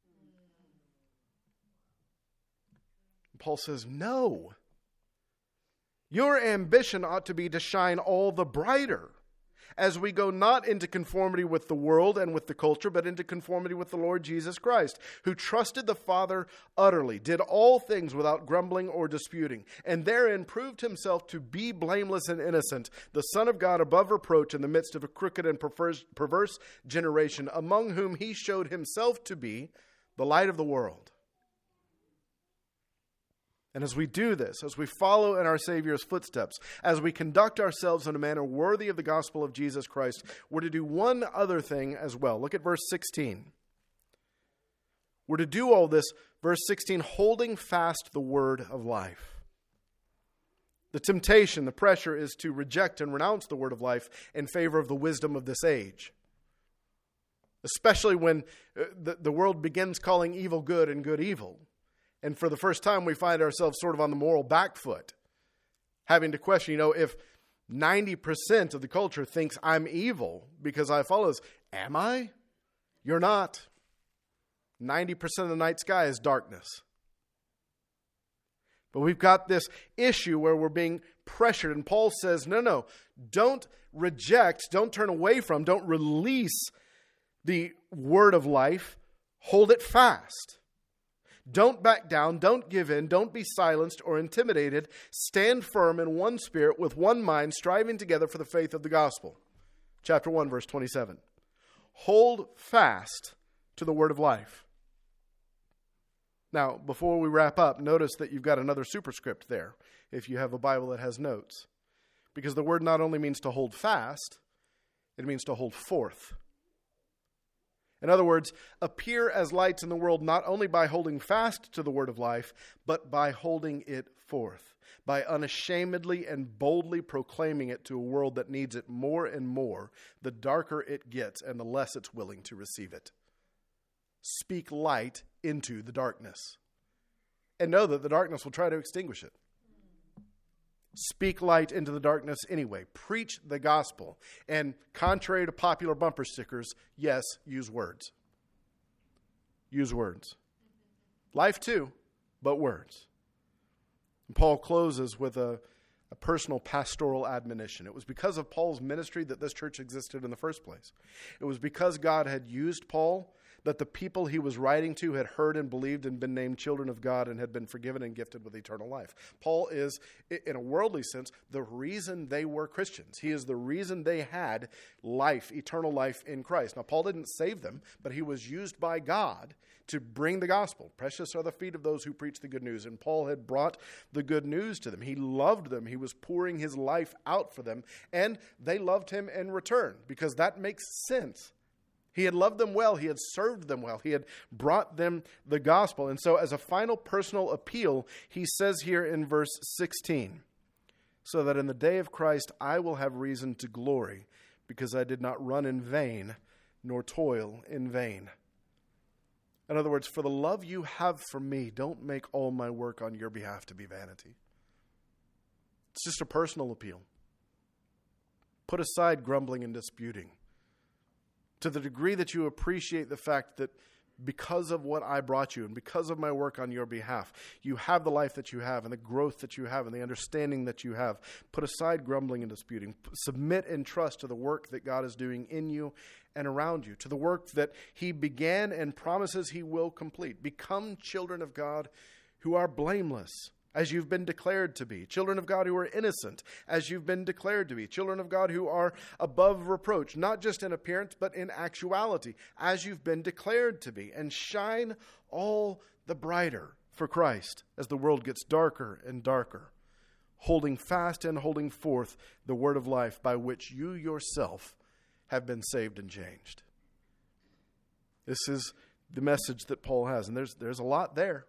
Paul says, no. Your ambition ought to be to shine all the brighter as we go not into conformity with the world and with the culture, but into conformity with the Lord Jesus Christ, who trusted the Father utterly, did all things without grumbling or disputing, and therein proved himself to be blameless and innocent, the Son of God above reproach in the midst of a crooked and perverse generation, among whom he showed himself to be the light of the world. And as we do this, as we follow in our Savior's footsteps, as we conduct ourselves in a manner worthy of the gospel of Jesus Christ, we're to do one other thing as well. Look at verse sixteen. We're to do all this, verse sixteen, holding fast the word of life. The temptation, the pressure is to reject and renounce the word of life in favor of the wisdom of this age. Especially when the, the world begins calling evil good and good evil. And for the first time, we find ourselves sort of on the moral back foot, having to question, you know, if ninety percent of the culture thinks I'm evil because I follow this, am I? You're not. ninety percent of the night sky is darkness. But we've got this issue where we're being pressured, and Paul says, no, no, don't reject, don't turn away from, don't release the word of life. Hold it fast. Don't back down, don't give in, don't be silenced or intimidated. Stand firm in one spirit with one mind, striving together for the faith of the gospel. Chapter one, verse twenty-seven. Hold fast to the word of life. Now, before we wrap up, notice that you've got another superscript there, if you have a Bible that has notes. Because the word not only means to hold fast, it means to hold forth. In other words, appear as lights in the world not only by holding fast to the word of life, but by holding it forth, by unashamedly and boldly proclaiming it to a world that needs it more and more, the darker it gets and the less it's willing to receive it. Speak light into the darkness, and know that the darkness will try to extinguish it. Speak light into the darkness anyway. Preach the gospel. And contrary to popular bumper stickers, yes, use words. Use words. Life too, but words. And Paul closes with a, a personal pastoral admonition. It was because of Paul's ministry that this church existed in the first place. It was because God had used Paul that the people he was writing to had heard and believed and been named children of God and had been forgiven and gifted with eternal life. Paul is, in a worldly sense, the reason they were Christians. He is the reason they had life, eternal life in Christ. Now, Paul didn't save them, but he was used by God to bring the gospel. Precious are the feet of those who preach the good news. And Paul had brought the good news to them. He loved them. He was pouring his life out for them. And they loved him in return, because that makes sense. He had loved them well. He had served them well. He had brought them the gospel. And so as a final personal appeal, he says here in verse sixteen, so that in the day of Christ I will have reason to glory, because I did not run in vain, nor toil in vain. In other words, for the love you have for me, don't make all my work on your behalf to be vanity. It's just a personal appeal. Put aside grumbling and disputing. To the degree that you appreciate the fact that because of what I brought you and because of my work on your behalf, you have the life that you have and the growth that you have and the understanding that you have. Put aside grumbling and disputing. Submit and trust to the work that God is doing in you and around you, to the work that he began and promises he will complete. Become children of God who are blameless, as you've been declared to be. Children of God who are innocent, as you've been declared to be. Children of God who are above reproach, not just in appearance, but in actuality, as you've been declared to be. And shine all the brighter for Christ as the world gets darker and darker, holding fast and holding forth the word of life by which you yourself have been saved and changed. This is the message that Paul has, and there's there's a lot there.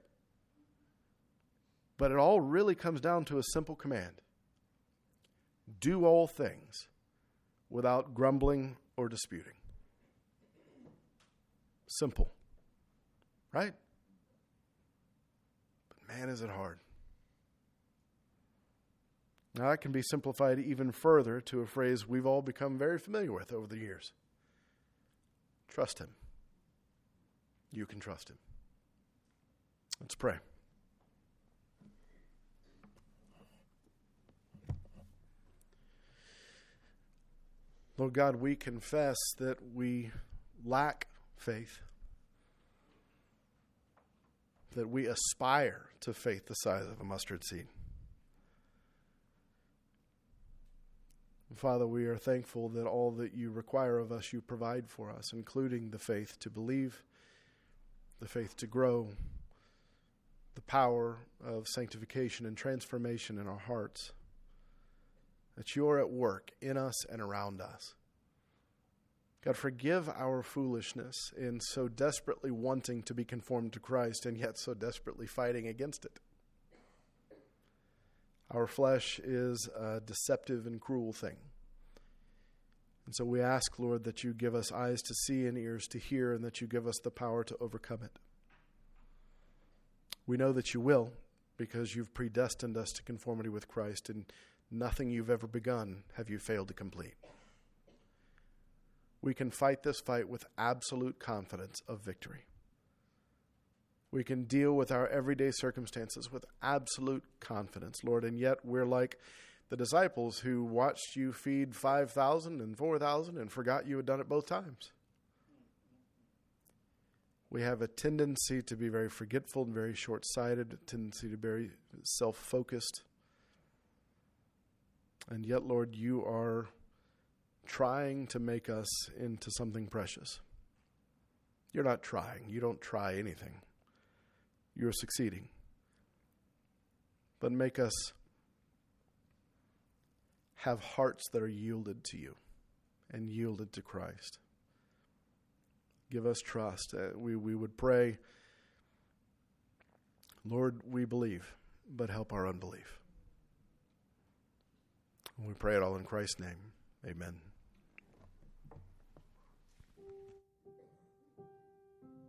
But it all really comes down to a simple command. Do all things without grumbling or disputing. Simple. Right? But man, is it hard. Now, that can be simplified even further to a phrase we've all become very familiar with over the years. Trust him. You can trust him. Let's pray. Lord God, we confess that we lack faith, that we aspire to faith the size of a mustard seed. Father, we are thankful that all that you require of us, you provide for us, including the faith to believe, the faith to grow, the power of sanctification and transformation in our hearts, that you're at work in us and around us. God, forgive our foolishness in so desperately wanting to be conformed to Christ and yet so desperately fighting against it. Our flesh is a deceptive and cruel thing. And so we ask, Lord, that you give us eyes to see and ears to hear, and that you give us the power to overcome it. We know that you will, because you've predestined us to conformity with Christ, and nothing you've ever begun have you failed to complete. We can fight this fight with absolute confidence of victory. We can deal with our everyday circumstances with absolute confidence, Lord, and yet we're like the disciples who watched you feed five thousand and four thousand and forgot you had done it both times. We have a tendency to be very forgetful and very short-sighted, a tendency to be very self-focused. And yet, Lord, you are trying to make us into something precious. You're not trying. You don't try anything. You're succeeding. But make us have hearts that are yielded to you and yielded to Christ. Give us trust. Uh, we, we would pray, Lord, we believe, but help our unbelief. And we pray it all in Christ's name. Amen.